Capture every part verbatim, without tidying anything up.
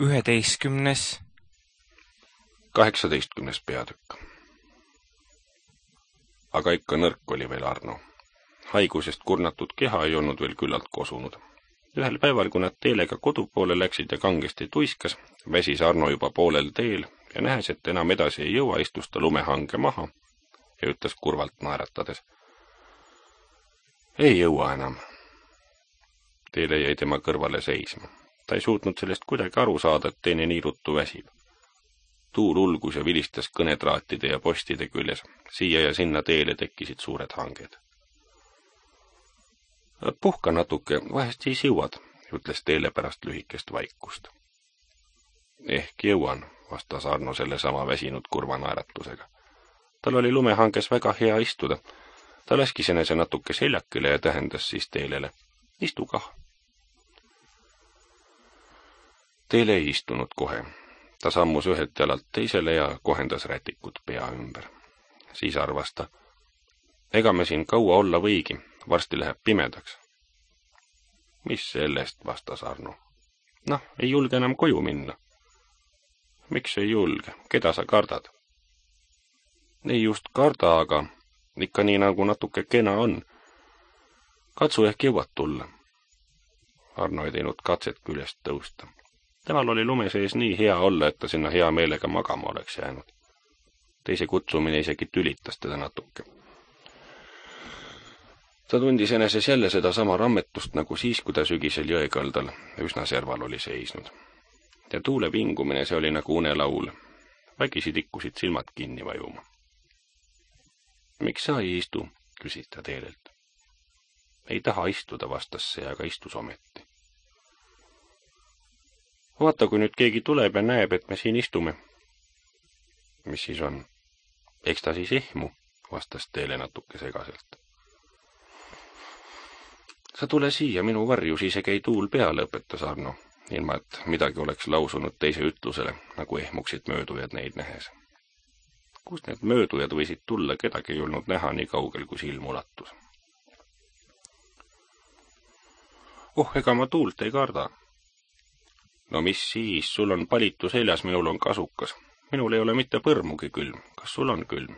üheteistkümnes, kaheksateistkümnes peatükk. Aga ikka nõrk oli veel Arno. Haigusest kurnatud keha ei olnud veel küllalt kosunud. Ühel päeval, kui nad teelega kodu poole läksid ja kangesti tuiskas, väsis Arno juba poolel teel ja nähes, et enam edasi ei jõua, istus ta lumehange maha ja ütles kurvalt naeratades: ei jõua enam. Teele jäi tema kõrvale seisma. Ta ei suutnud sellest kuidagi aru saada, et teine nii ruttu väsib. Tuul ulgus ja vilistas kõnetraatide ja postide küljes. Siia ja sinna teele tekkisid suured hanged. Puhka natuke, vahest siis jõuad, ütles Teele pärast lühikest vaikust. Ehk jõuan, vastas Arno selle sama väsinud kurva naeratusega. Tal oli lumehanges väga hea istuda. Ta laskis enese natuke seljakile ja tähendas siis Teelele: istu kah. Teele ei istunud kohe. Ta sammus ühelt jalalt teisele ja kohendas rätikut pea ümber. Siis arvas ta: ega me siin kaua olla võigi, varsti läheb pimedaks. Mis sellest, vastas Arno. Noh, ei julge enam koju minna. Miks ei julge? Keda sa kardad? Ei just karda, aga ikka nii nagu natuke kena on. Katsu ehk jõuad tulla. Arno ei teinud katset küljest tõusta. Temal oli lume sees nii hea olla, et ta sinna hea meelega magama oleks jäänud. Teise kutsumine isegi tülitas teda natuke. Ta tundis eneses jälle seda sama rammetust nagu siis, kui ta sügisel jõekaldal üsna serval oli seisnud. Ja tuule vingumine, see oli nagu unelaul. Vägisi tikkusid silmad kinni vajuma. Miks sa ei istu, küsis ta Teelelt. Ei taha istuda, vastas see, aga istus ometi. Vaata, kui nüüd keegi tuleb ja näeb, et me siin istume. Mis siis on? Eks ta siis ehmu, vastas Teele natuke segaselt. Sa tule siia minu varju, siis ei käi tuul peale, õpetas Arno, ilma et midagi oleks lausunud teise ütlusele, nagu ehmuksid möödujad neid nähes. Kust need möödujad võisid tulla, kedagi ei olnud näha nii kaugel, kui silm ulatus. Oh, ega ma tuult ei karda. No mis siis, sul on palitu seljas, minul on kasukas. Minul ei ole mitte põrmugi külm. Kas sul on külm?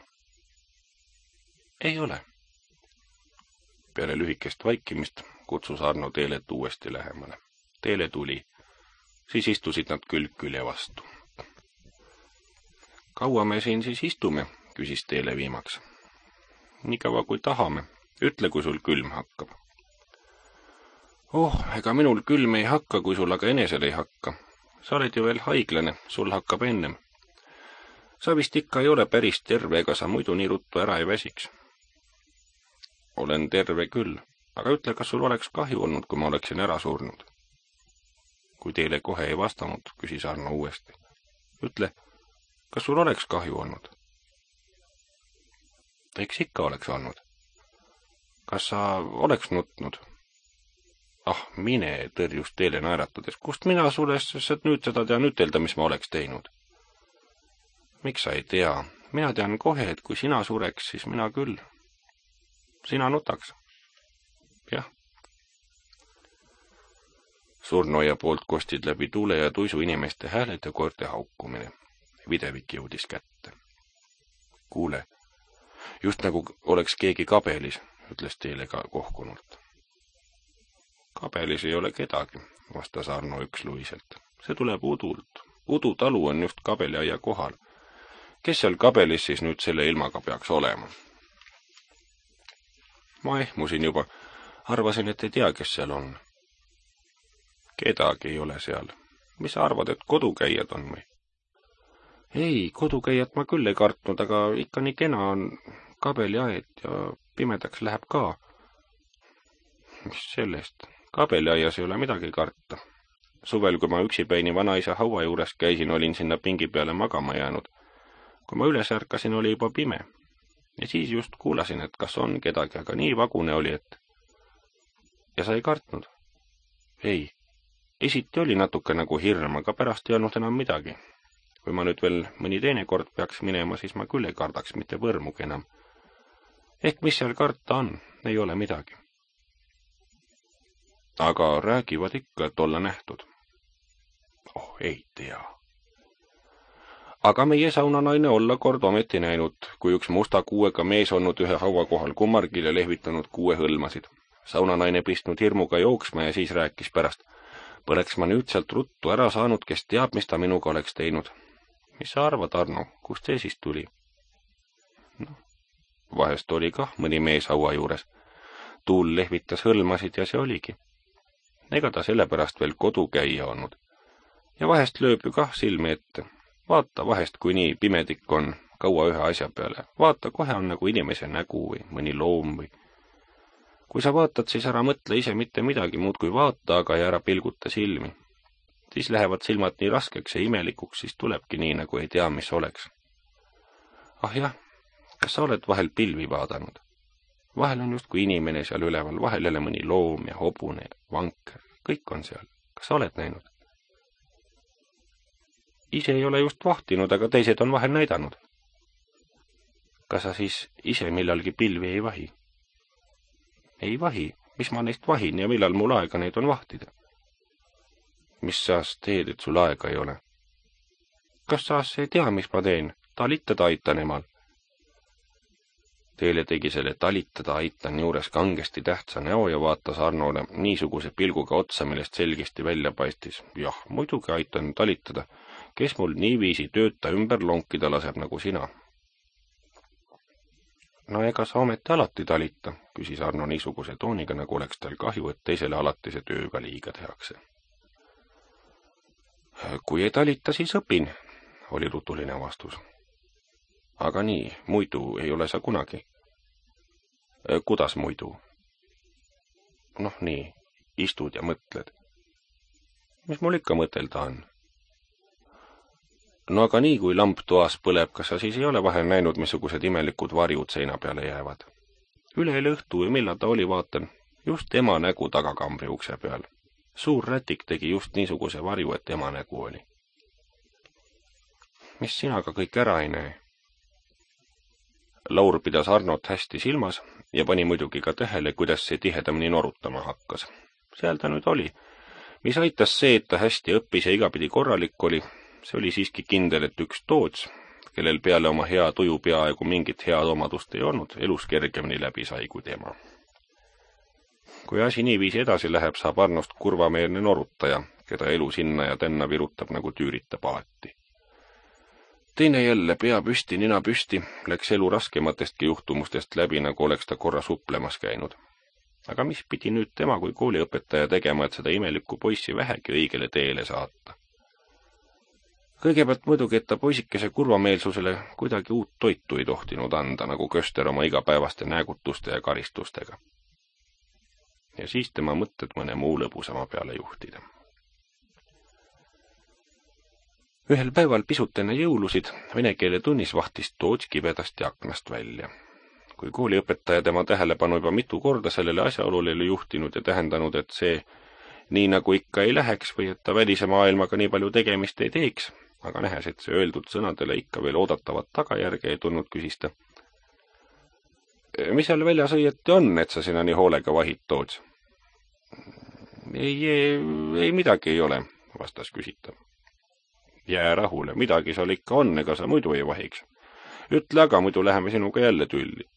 Ei ole. Peale lühikest vaikimist kutsus Arno Teelet uuesti lähemale. Teele tuli. Siis istusid nad külg külje vastu. Kaua me siin siis istume, küsis Teele viimaks. Nii kaua kui tahame. Ütle, kui sul külm hakkab. Oh, ega minul külm ei hakka, kui sul aga enesel ei hakka. Sa oled ju veel haiglane, sul hakkab ennem. Sa vist ikka ei ole päris terve, ega sa muidu nii ruttu ära ei väsiks. Olen terve küll, aga ütle, kas sul oleks kahju olnud, kui ma oleksin ära surnud. Kui Teele kohe ei vastanud, küsis Arno uuesti. Ütle, kas sul oleks kahju olnud? Eks ikka oleks olnud. Kas sa oleks nutnud? Ah, mine, tõrjus Teele naeratades. Kust mina sulle nüüd seda tean ütelda, mis ma oleks teinud? Miks sa ei tea? Mina tean kohe, et kui sina sureks, siis mina küll. Sina nutaks. Jah. Surnoja poolt kostid läbi tuule ja tuisu inimeste hääled ja koerte haukumine. Videvik jõudis kätte. Kuule, just nagu oleks keegi kabelis, ütles Teele ka kohkunult. Kabelis ei ole kedagi, vastas Arno üksluiselt. See tuleb udult. Udu talu on just kabeliaia kohal. Kes seal kabelis siis nüüd selle ilmaga peaks olema? Ma ehmusin juba. Arvasin, et ei tea, kes seal on. Kedagi ei ole seal. Mis sa arvad, et kodukäijad on või? Ei, kodukäijad ma küll ei kartnud, aga ikka nii kena on kabeliaed ja pimedaks läheb ka. Mis sellest? Kabeliaias ei ole midagi karta. Suvel, kui ma üksipäini vanaisa haua juures käisin, olin sinna pingi peale magama jäänud. Kui ma üles ärkasin, oli juba pime. Ja siis just kuulasin, et kas on kedagi, aga nii vagune oli, et... Ja sa ei kartnud? Ei. Esiti oli natuke nagu hirm, aga pärast ei olnud enam midagi. Kui ma nüüd veel mõni teine kord peaks minema, siis ma küll ei kardaks mitte võrmugi enam. Ehk mis seal karta on, ei ole midagi. Aga räägivad ikka, et olla nähtud. Oh, ei tea. Aga meie saunanaine olla kord ometi näinud, kui üks musta kuuega mees olnud ühe haua kohal kummargil ja lehvitanud kuue hõlmasid. Saunanaine pistnud hirmuga jooksma ja siis rääkis pärast. Põleks ma nüüd sealt ruttu ära saanud, kes teab, mis ta minuga oleks teinud. Mis sa arvad, Arno, kust see siis tuli? No, vahest oli kah mõni mees haua juures. Tuul lehvitas hõlmasid ja see oligi. Ega ta sellepärast veel kodu käia olnud. Ja vahest lööb ju kah silmi ette. Vaata vahest, kui nii pimedik on kaua ühe asja peale. Vaata, kohe on nagu inimese nägu või mõni loom või. Kui sa vaatad, siis ära mõtle ise mitte midagi muud kui vaata, aga ja ära pilguta silmi. Siis lähevad silmad nii raskeks ja imelikuks, siis tulebki nii, nagu ei tea, mis oleks. Ah jah, kas sa oled vahel pilvi vaadanud? Vahel on just kui inimene seal üleval, vahel jälle mõni loom ja hobune ja vanker. Kõik on seal. Kas sa oled näinud? Ise ei ole just vahtinud, aga teised on vahel näidanud. Kas sa siis ise millalgi pilvi ei vahi? Ei vahi. Mis ma neist vahin ja millal mul aega neid on vahtida? Mis sa teed, et sul aega ei ole? Kas sa ei tea, mis ma teen? Talitada aitan emal. Teele tegi selle talitada aitan juures kangesti tähtsa näo ja vaatas Arnole niisuguse pilguga otsa, millest selgesti välja paistis. Jah, muidugi aitan talitada. Kes mul niiviisi tööta ümber lonkida laseb nagu sina? No ega sa ometi alati talita, küsis Arno niisuguse tooniga, nagu oleks tal kahju, et teisele alatise tööga liiga tehakse. Kui ei talita, siis õpin, oli rutuline vastus. Aga nii, muidu ei ole sa kunagi. Kuidas muidu? Noh nii, istud ja mõtled. Mis mul ikka mõtelda on? No aga nii, kui lamp toas põleb, kas sa siis ei ole vahel näinud, missugused imelikud varjud seina peale jäävad? Üleeile õhtu või millal ta oli, vaatan, just ema nägu tagakambri ukse peal. Suur rätik tegi just niisuguse varju, et ema nägu oli. Mis sina ka kõik ära ei näe? Laur pidas Arnot hästi silmas ja pani muidugi ka tähele, kuidas see tihedamini norutama hakkas. Seal ta nüüd oli. Mis aitas see, et ta hästi õppis ja igapidi korralik oli, see oli siiski kindel, et üks Toots, kellel peale oma hea tuju peaaegu mingit head omadust ei olnud, elus kergemini läbi sai kui tema. Kui asi niiviisi edasi läheb, saab Arnost kurvameelne norutaja, keda elu sinna ja tänna virutab nagu tüüritab alati. Teine jälle pea püsti, nina püsti, läks elu raskematestki juhtumustest läbi, nagu oleks ta korra suplemas käinud. Aga mis pidi nüüd tema kui kooliõpetaja tegema, et seda imelikku poissi vähegi õigele teele saata? Kõigepealt muidugi, et ta poisikese kurvameelsusele kuidagi uut toitu ei tohtinud anda, nagu Köster oma igapäevaste näägutuste ja karistustega. Ja siis tema mõtted mõne muu lõbusama peale juhtida. Ühel päeval pisut enne jõulusid vene keele tunnis vahtis Toots kibedasti aknast välja. Kui kooliõpetaja tema tähelepanu juba mitu korda sellele asjaolule juhtinud ja tähendanud, et see nii nagu ikka ei läheks või et ta välise maailmaga nii palju tegemist ei teeks, aga nähes, et see öeldud sõnadele ikka veel oodatavat tagajärge ei tulnud, küsis ta. Mis seal väljas õieti on, et sa sinna nii hoolega vahid, Toots? Ei, ei, ei midagi ei ole, vastas küsitav. Jää rahule, midagi seal ikka on, ega sa muidu ei vahiks. Ütle aga, muidu läheme sinuga jälle tülli.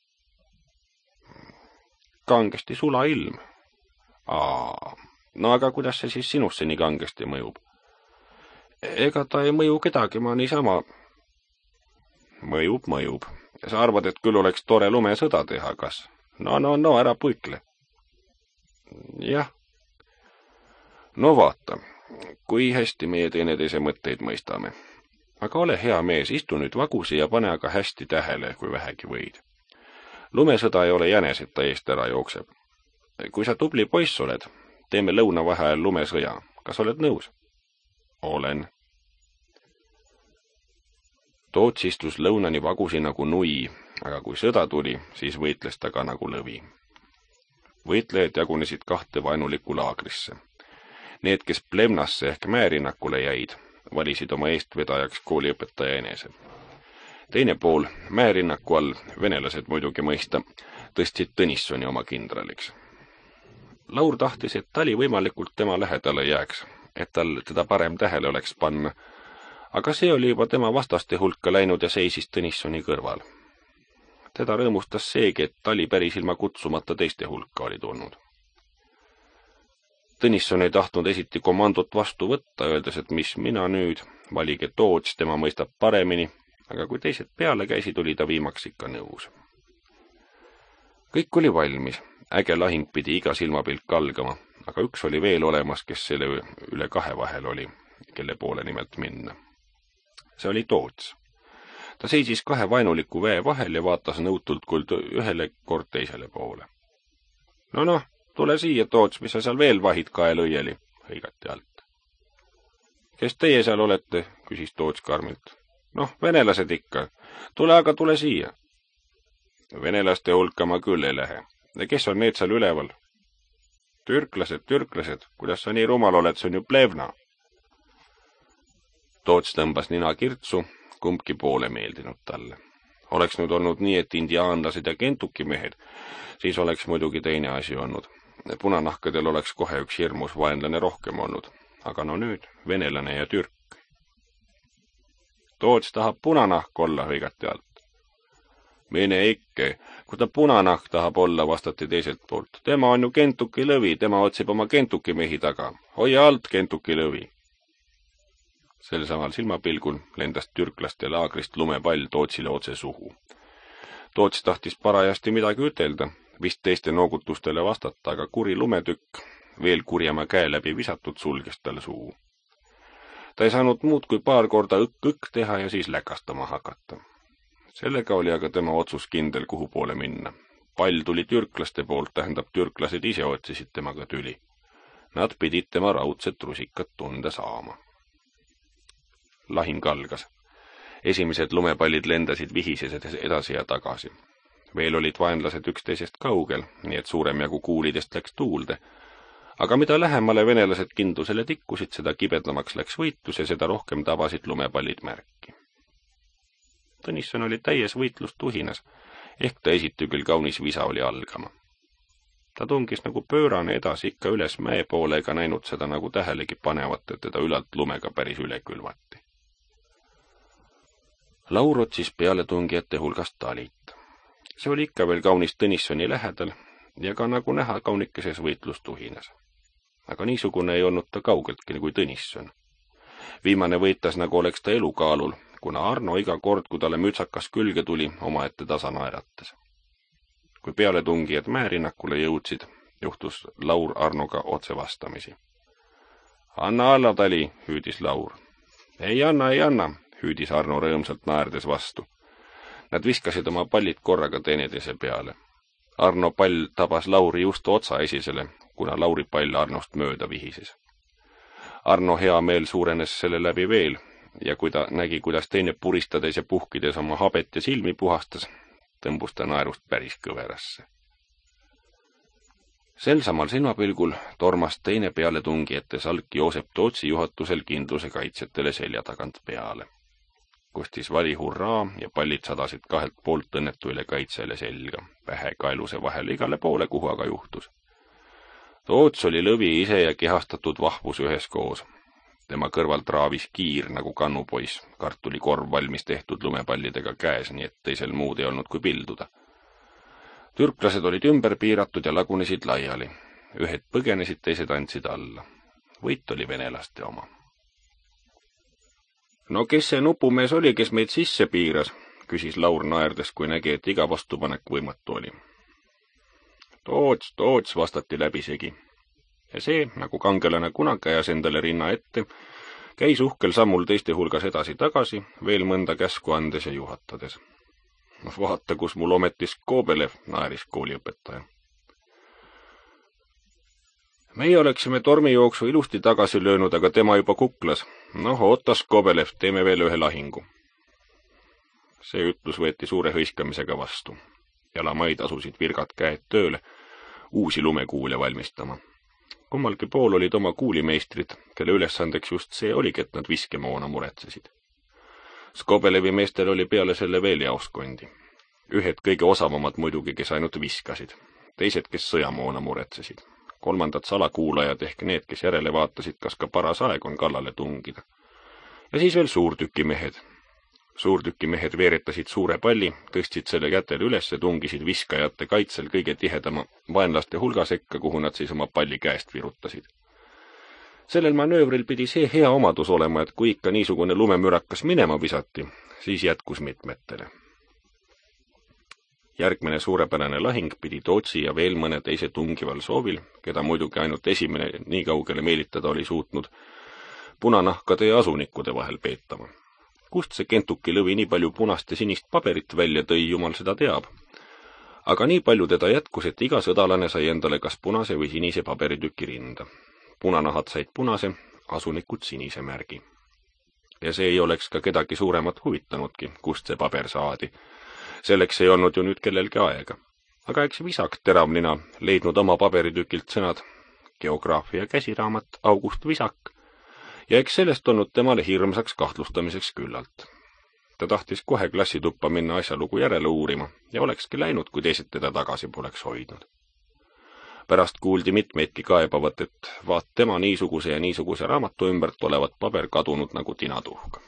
Kangesti sula ilm. Aa, no aga kuidas see siis sinusse nii kangesti mõjub? Ega ta ei mõju kedagi, ma niisama. Mõjub, mõjub. Sa arvad, et küll oleks tore lumesõda teha, kas? No, no, no, ära puikle. Jah. No vaata, kui hästi meie teineteise mõtteid mõistame. Aga ole hea mees, istu nüüd vagusi ja pane aga hästi tähele, kui vähegi võid. Lumesõda ei ole jänes, et ta eest ära jookseb. Kui sa tubli poiss oled, teeme lõunavaheajal lumesõja. Kas oled nõus? Olen. Toots istus lõunani vagusi nagu nui, aga kui sõda tuli, siis võitles ta ka nagu lõvi. Võitlejad jagunesid kahte vaenulikku laagrisse. Need, kes Plemnasse ehk Määrinnakule jäid, valisid oma eestvedajaks kooliõpetaja enese. Teine pool, Määrinnaku all, venelased muidugi mõista, tõstsid Tõnissoni oma kindraliks. Laur tahtis, et tali võimalikult tema lähedale jääks, et tal teda parem tähele oleks panna, aga see oli juba tema vastaste hulka läinud ja seisis Tõnissoni kõrval. Teda rõõmustas seegi, et Tali päris ilma kutsumata teiste hulka oli tulnud. Tõnisson ei tahtnud esiti komandot vastu võtta, öeldes, et mis mina nüüd, valige Toots, tema mõistab paremini, aga kui teised peale käisid, oli ta viimaks ikka nõus. Kõik oli valmis, äge lahing pidi iga silmapilk algama, aga üks oli veel olemas, kes selle üle kahe vahel oli, kelle poole nimelt minna. See oli Toots. Ta seisis kahe vainuliku väe vahel ja vaatas nõutult kuld ühele kord teisele poole. No noh, tule siia, Toots, mis sa seal veel vahid kael õieli, hõigati alt. Kes teie seal olete, küsis Toots karmilt. Noh, venelased ikka. Tule aga, tule siia. Venelaste hulka ma küll ei lähe. Ja kes on need seal üleval? Türklased, türklased, kuidas sa nii rumal oled, see on ju plevna. Toots tõmbas nina kirtsu, kumbki poole meeldinud talle. Oleks nüüd olnud nii, et indiaanlased ja Kentuki mehed, siis oleks muidugi teine asi olnud. Punanahkadel oleks kohe üks hirmus vaenlane rohkem olnud, aga no nüüd venelane ja türk. Toots tahab punanahk olla, hõigati alt. Mine ikke, kui ta punanahk tahab olla, vastati teiselt poolt. Tema on ju Kentuki lõvi, tema otsib oma Kentuki mehi taga. Hoia alt Kentuki lõvi. Sel samal silmapilgul lendas türklaste laagrist lumepall Tootsile otse suhu. Toots tahtis parajasti midagi ütelda, vist teiste noogutustele vastata, aga kuri lumetükk, veel kurjama käe läbi visatud, sulges talle suu. Ta ei saanud muud kui paar korda õkk-õkk teha ja siis läkastama hakata. Sellega oli aga tema otsus kindel, kuhu poole minna. Pall tuli türklaste poolt, tähendab, türklased ise otsisid temaga tüli. Nad pidid tema raudset rusikat tunda saama. Lahing algas. Esimesed lumepallid lendasid vihises edasi ja tagasi. Veel olid vaenlased üksteisest kaugel, nii et suurem jagu kuulidest läks tuulde. Aga mida lähemale venelased kindlusele tikkusid, seda kibedamaks läks võitlus ja seda rohkem tabasid lumepallid märki. Tõnisson oli täies võitlust uhinas, ehk ta esiti küll kaunis visa oli algama. Ta tungis nagu pöörane edasi ikka üles mäe poole ega näinud seda nagu tähelegi panevat, et teda ülalt lumega päris üle külvati. Laur otsis peale tungijate hulgast Talit. See oli ikka veel kaunis Tõnissoni lähedal ja ka nagu näha kaunikeses võitlust uhinas. Aga niisugune ei olnud ta kaugeltki kui Tõnisson. Viimane võitas nagu oleks ta elukaalul, kuna Arno iga kord, kui talle mütsakas külge tuli, omaette tasa naeratas. Kui pealetungijad mäerinnakule jõudsid, juhtus Laur Arnoga otse vastamisi. Anna alla, Tali, hüüdis Laur. Ei anna, ei anna, hüüdis Arno rõõmsalt naerdes vastu. Nad viskasid oma pallid korraga teineteise peale. Arno pall tabas Lauri just otsa esisele, kuna Lauri pall Arnost mööda vihises. Arno hea meel suurenes selle läbi veel, ja kui ta nägi, kuidas teine puristades ja puhkides oma habet ja silmi puhastas, tõmbus ta naerust päris kõverasse. Sel samal silmapilgul tormas teine pealetungijate salk Joosep Tootsi juhatusel kindluse kaitsjatele selja tagant peale. Kustis vali hurraa ja pallid sadasid kahelt poolt õnnetuile kaitsele selga, pähe kaeluse vahel igale poole, kuhu aga juhtus. Toots oli lõvi ise ja kehastatud vahvus üheskoos. Tema kõrvalt raavis kiir nagu kannupoiss, kartulikorv valmis tehtud lumepallidega käes, nii et teisel muud ei olnud kui pilduda. Türklased olid ümber piiratud ja lagunesid laiali. Ühed põgenesid, teised andsid alla. Võit oli venelaste oma. No kes see nupumees oli, kes meid sisse piiras, küsis Laur naerdes, kui nägi, et iga vastupanek võimatu oli. Toots, Toots, vastati läbisegi. Ja see, nagu kangelane kunagi ajas endale rinna ette, käis uhkel sammul teiste hulgas edasi-tagasi, veel mõnda käsku andes ja juhatades. Vaata, kus mul ometis Skobelev, naeris kooliõpetaja. Meie oleksime tormijooksu ilusti tagasi löönud, aga tema juba kuklas. Noh, oota, Skobelev, teeme veel ühe lahingu. See ütlus võeti suure hõiskamisega vastu. Jalamaid asusid virgad käed tööle, uusi lumekuule valmistama. Kummalgi pool olid oma kuulimeistrid, kelle ülesandeks just see oligi, et nad viskemoona muretsesid. Skobelevi meestel oli peale selle veel jaoskondi. Ühed kõige osavamad muidugi, kes ainult viskasid, teised, kes sõjamoona muretsesid. kolmandad salakuulajad ehk need, kes järele vaatasid, kas ka paras aeg on kallale tungida. Ja siis veel suurtükimehed. Suurtükimehed veeretasid suure palli, tõstsid selle kätel üles ja tungisid viskajate kaitsel kõige tihedama vaenlaste hulga sekka, kuhu nad siis oma palli käest virutasid. Sellel manöövril pidi see hea omadus olema, et kui ikka niisugune lumemürakas minema visati, siis jätkus mitmetele. Järgmine suurepärane lahing pidi Tootsi ja veel mõne teise tungival soovil, keda muidugi ainult esimene nii kaugele meelitada oli suutnud, punanahkade ja asunikude vahel peetama. Kust see Kentuki lõvi nii palju punast ja sinist paberit välja tõi, jumal seda teab. Aga nii palju teda jätkus, et iga sõdalane sai endale kas punase või sinise paberitüki rinda. Punanahad said punase, asunikud sinise märgi. Ja see ei oleks ka kedagi suuremat huvitanudki, kust see paber saadi. Selleks ei olnud ju nüüd kellelgi aega. Aga eks Visak teravnina leidnud oma paberitükilt sõnad geograafia käsiraamat August Visak, ja eks sellest olnud temale hirmsaks kahtlustamiseks küllalt. Ta tahtis kohe klassituppa minna asjalugu järele uurima ja olekski läinud, kui teised teda tagasi poleks hoidnud. Pärast kuuldi mitmeidki kaebavat, et vaat tema niisuguse ja niisuguse raamatu ümbert olevat paber kadunud nagu tinatuhk.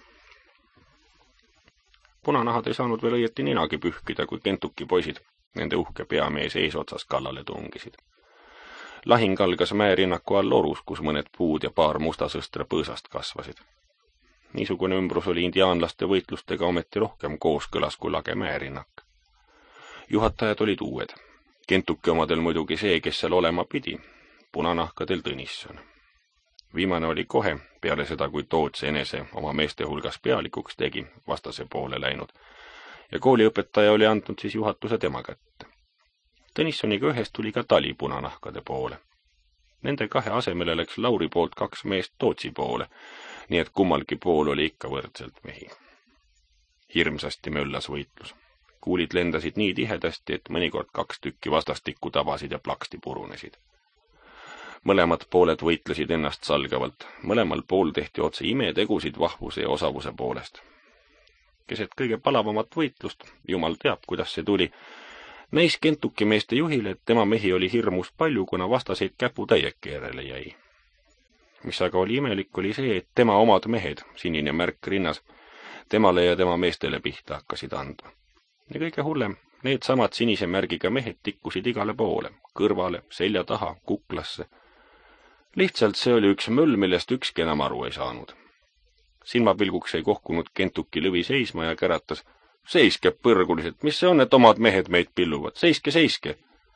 Punanahad ei saanud veel õieti ninagi pühkida, kui Kentuki poisid nende uhke peamees eesotsas kallale tungisid. Lahing algas mäerinnaku all orus, kus mõned puud ja paar mustasõstra põõsast kasvasid. Niisugune ümbrus oli indiaanlaste võitlustega ometi rohkem kooskõlas kui lage mäerinnak. Juhatajad olid uued. Kentuki omadel muidugi see, kes seal olema pidi, punanahkadel Tõnisson. Viimane oli kohe, peale seda, kui Toots enese oma meeste hulgas pealikuks tegi, vastase poole läinud, ja kooliõpetaja oli andnud siis juhatuse tema kätte. Tõnissoniga ühest tuli ka tali punanahkade poole. Nende kahe asemele läks Lauri poolt kaks meest Tootsi poole, nii et kummalgi pool oli ikka võrdselt mehi. Hirmsasti möllas võitlus. Kuulid lendasid nii tihedasti, et mõnikord kaks tükki vastastikku tabasid ja plaksti purunesid. Mõlemad pooled võitlesid ennast salgavalt, mõlemal pool tehti otse imetegusid vahvuse ja osavuse poolest. Keset kõige palavamat võitlust, jumal teab, kuidas see tuli, näis Kentuki meeste juhile, et tema mehi oli hirmus palju, kuna vastaseid käpu täieke järele jäi. Mis aga oli imelik, oli see, et tema omad mehed, sinine märk rinnas, temale ja tema meestele pihta hakkasid andma. Ja kõige hullem, need samad sinise märgiga mehed tikkusid igale poole, kõrvale, selja taha, kuklasse. Lihtsalt see oli üks möll, millest ükski enam aru ei saanud. Silmapilguks ei kohkunud Kentuki lõvi seisma ja käratas, seiske põrguliselt, mis see on, et omad mehed meid pilluvad, seiske, seiske.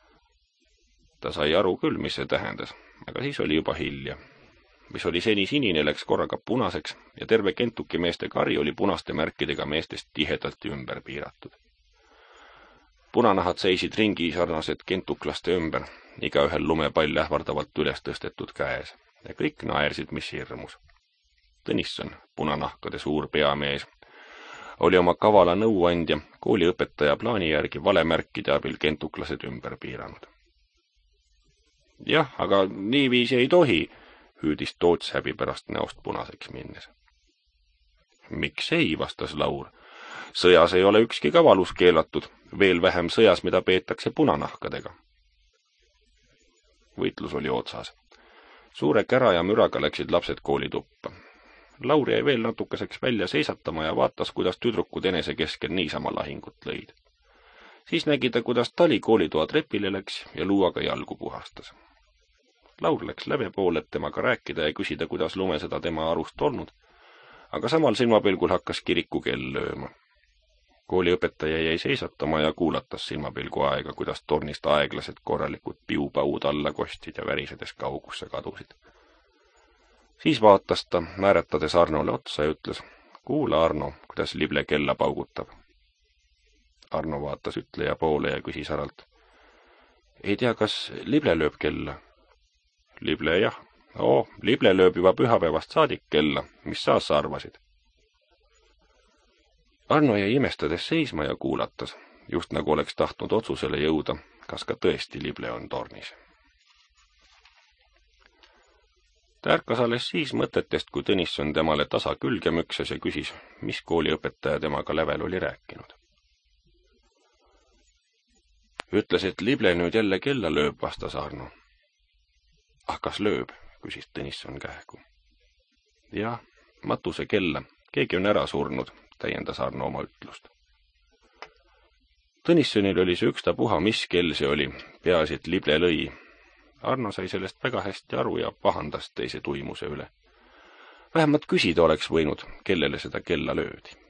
Ta sai aru küll, mis see tähendas, aga siis oli juba hilja. Mis oli seni sinine, läks korraga punaseks ja terve Kentuki meeste kari oli punaste märkidega meestest tihedalt ümber piiratud. Punanahad seisid ringi sarnased kentuklaste ümber, igaühel lumepall ähvardavalt üles tõstetud käes ja kõik naersid, mis hirmus. Tõnisson, punanahkade suur peamees, oli oma kavala nõuandja kooliõpetaja plaani järgi valemärkide abil kentuklased ümber piiranud. Jah, aga niiviisi ei tohi, hüüdis Toots häbi pärast näost punaseks minnes. Miks ei, vastas Laur. Sõjas ei ole ükski kavalus keelatud, veel vähem sõjas, mida peetakse punanahkadega. Võitlus oli otsas. Suure kära ja müraga läksid lapsed koolituppa. Laur jäi veel natukeseks välja seisatama ja vaatas, kuidas tüdrukud enese keskel niisama lahingut lõid. Siis nägi ta, kuidas tali koolitoa trepile läks ja luuaga jalgu puhastas. Laur läks läve poole, et temaga rääkida ja küsida, kuidas lume seda tema arust olnud, aga samal silmapilgul hakkas kiriku kell lööma. Kooliõpetaja jäi seisatama ja kuulatas silmapilgu aega, kuidas tornist aeglased korralikud piupaud alla kostsid ja värisedes kaugusse kadusid. Siis vaatas ta, määratades Arnole otsa ja ütles, kuula Arno, kuidas lible kella paugutab. Arno vaatas ütleja poole ja küsis häralt, ei tea, kas lible lööb kella? Lible jah, oo, lible lööb juba pühapäevast saadik kella, mis sa sa arvasid? Arno jäi imestades seisma ja kuulatas, just nagu oleks tahtnud otsusele jõuda, kas ka tõesti lible on tornis. Ta ärkas alles siis mõtetest, kui Tõnisson temale tasa külge mükses ja küsis, mis kooliõpetaja temaga lävel oli rääkinud. Ütles, et lible nüüd jälle kella lööb, vastas Arno. Ah, kas lööb, küsis Tõnisson kähku. Jah, matuse kella, keegi on ära surnud, täiendas Arno oma ütlust. Tõnissonil oli see ükstapuha, mis kell see oli, peaasi, et lible lõi. Arno sai sellest väga hästi aru ja pahandas teise tuimuse üle. Vähemalt küsida oleks võinud, kellele seda kella löödi.